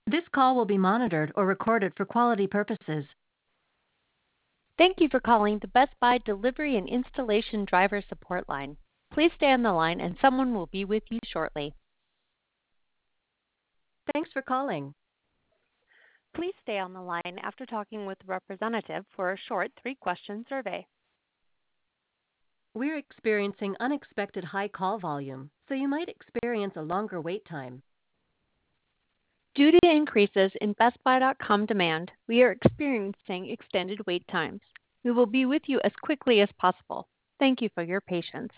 This call will be monitored or recorded for quality purposes. Thank you for calling the Best Buy Delivery and Installation Driver Support Line. Please stay on the line and someone will be with you shortly. Thanks for calling. Please stay on the line after talking with the representative for a short 3-question survey. We're experiencing unexpected high call volume, so you might experience a longer wait time. Due to increases in BestBuy.com demand, we are experiencing extended wait times. We will be with you as quickly as possible. Thank you for your patience.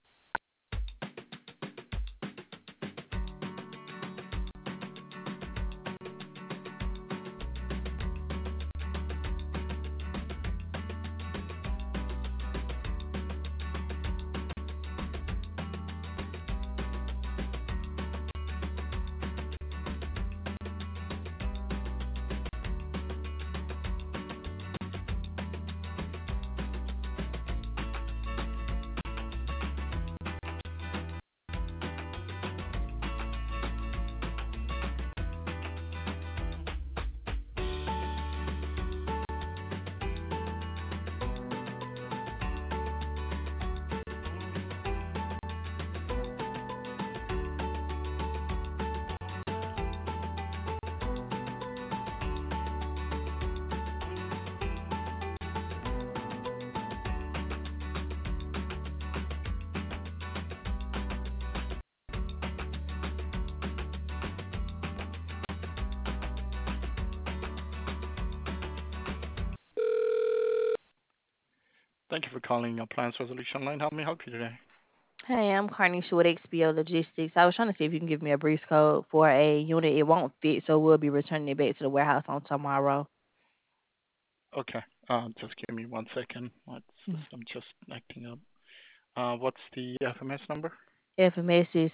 Thank you for calling Appliance Resolution Line. How may I help you today? Hey, I'm Carney with XPO Logistics. I was trying to see if you can give me a brief code for a unit. It won't fit, so we'll be returning it back to the warehouse on tomorrow. Okay. Just give me 1 second. My system just acting up. What's the FMS number? FMS is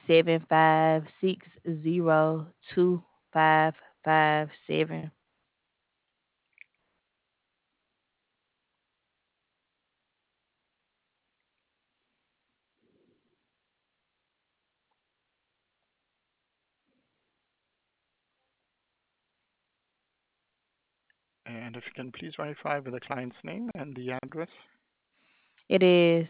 756025557. And if you can please verify with the client's name and the address. It is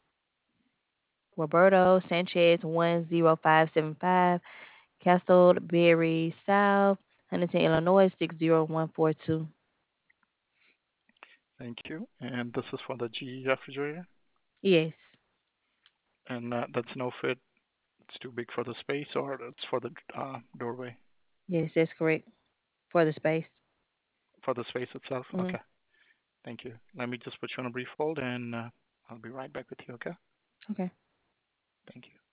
Roberto Sanchez 10575, Castleberry South, Huntington, Illinois 60142. Thank you. And this is for the GE refrigerator. Yes, And that's no fit. It's too big for the space, or it's for the doorway? yes, that's correct. For the space. For the space itself? Mm-hmm. Okay. Thank you. Let me just put you on a brief hold, and I'll be right back with you, okay? Okay. Thank you.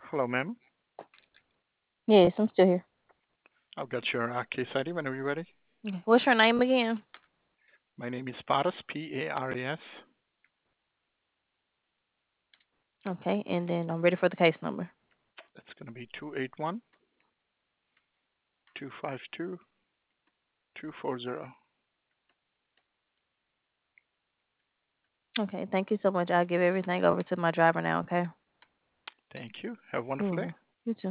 Hello, ma'am. Yes, I'm still here. I've got your case ID whenever you're ready. Okay. What's your name again? My name is Paras, Paras. Okay, and then I'm ready for the case number. That's going to be 281 252 240. Okay, thank you so much. I'll give everything over to my driver now, okay? Thank you. Have a wonderful day. Cool. You too.